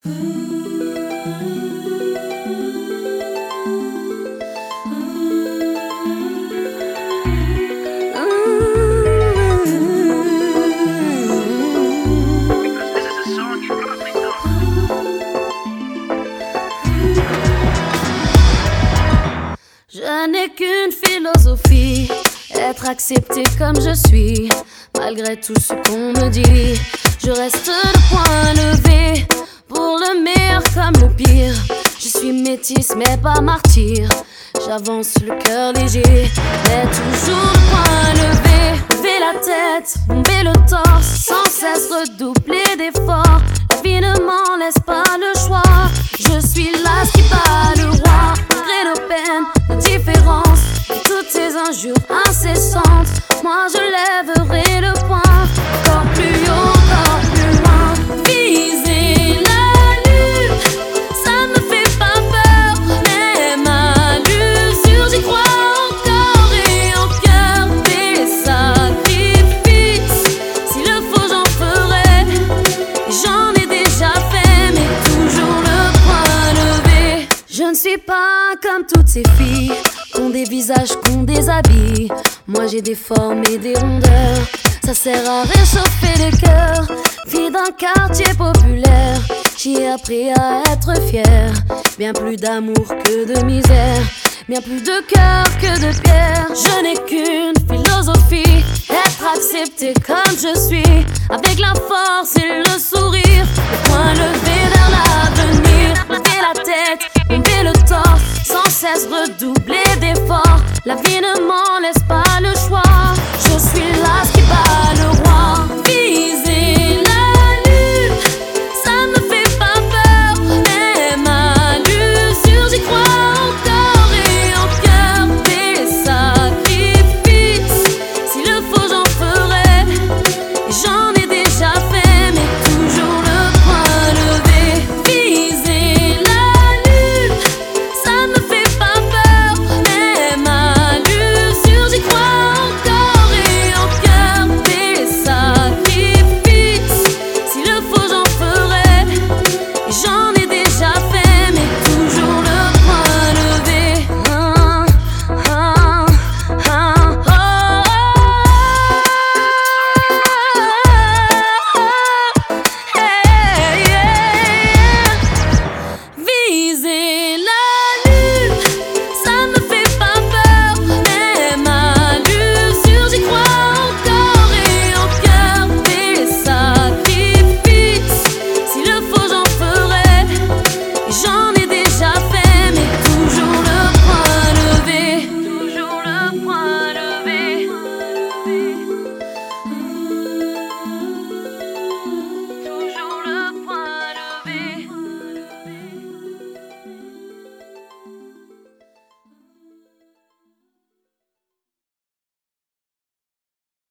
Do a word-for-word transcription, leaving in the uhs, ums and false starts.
Je n'ai qu'une philosophie, être accepté comme je suis. Malgré tout ce qu'on me dit, je reste le point levé. Pour le meilleur comme le pire, je suis métisse mais pas martyr. J'avance le cœur léger, mais toujours le point levé. Lever la tête, bomber le torse, sans cesse redoubler d'efforts. La vie ne m'en laisse pas le choix. Je suis là qui bat le roi. Malgré nos peines, nos différences et toutes ces injures incessantes, moi je lèverai le poing. Encore plus haut, encore plus loin. Viser la lune, ça me fait pas peur. Même à l'usure, j'y crois encore et en cœur. Des sacrifices, s'il le faut j'en ferai. J'en ai déjà fait, mais toujours le point levé. Je ne suis pas comme toutes ces filles qu'ont des visages, qu'ont des habits. Moi j'ai des formes et des rondeurs, ça sert à réchauffer les cœurs. Fille d'un quartier populaire, j'ai appris à être fière. Bien plus d'amour que de misère, bien plus de cœur que de pierre. Je n'ai qu'une philosophie, être accepté comme je suis, avec la force et le sourire, le point levé.